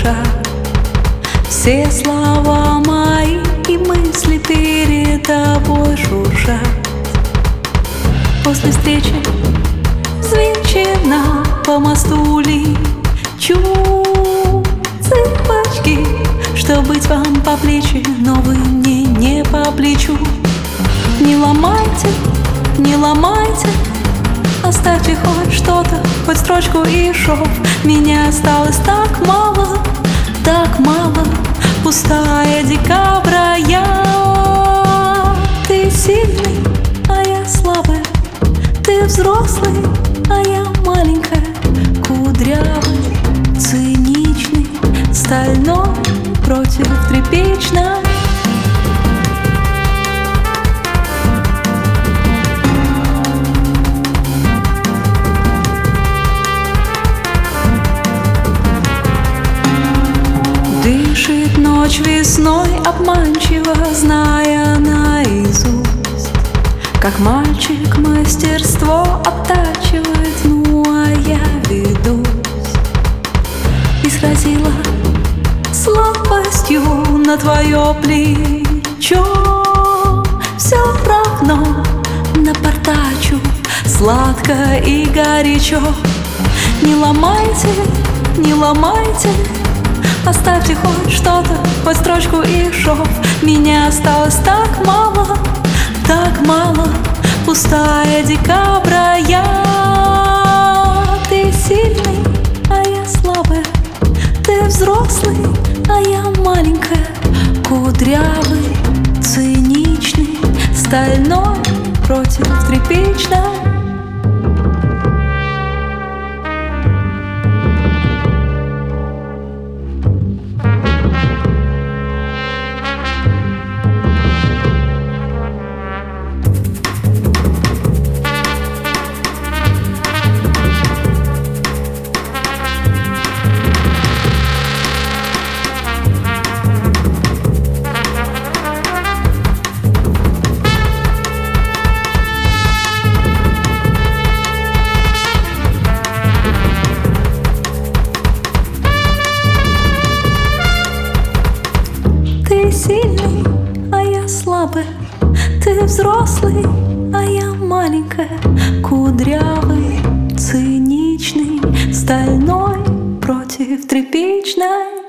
дышать. Все слова мои и мысли перед тобой жужжат. После встречи взвинчена по мосту лечу. Цыпочки, что быть вам по плечи, но вы мне не по плечу. Не ломайте, не ломайте, оставьте хоть что-то, хоть строчку и шов. Меня осталось так мало, пустая декабря. Ты сильный, а я слабая, ты взрослый, а я маленькая. Кудрявый, циничный, стальной против тряпичной. Дышит ночь весной обманчиво, зная наизусть, как мальчик мастерство оттачивает. Ну а я ведусь и сразила слабостью на твое плечо. Все равно напортачу сладко и горячо. Не ломайте, не ломайте, оставьте хоть что-то, хоть строчку и шов. Меня осталось так мало, пустая декабря. Ты сильный, а я слабая, ты взрослый, а я маленькая. Кудрявый, циничный, стальной против тряпичной. Ты сильный, а я слабая, ты взрослый, а я маленькая. Кудрявый, циничный, стальной против тряпичной.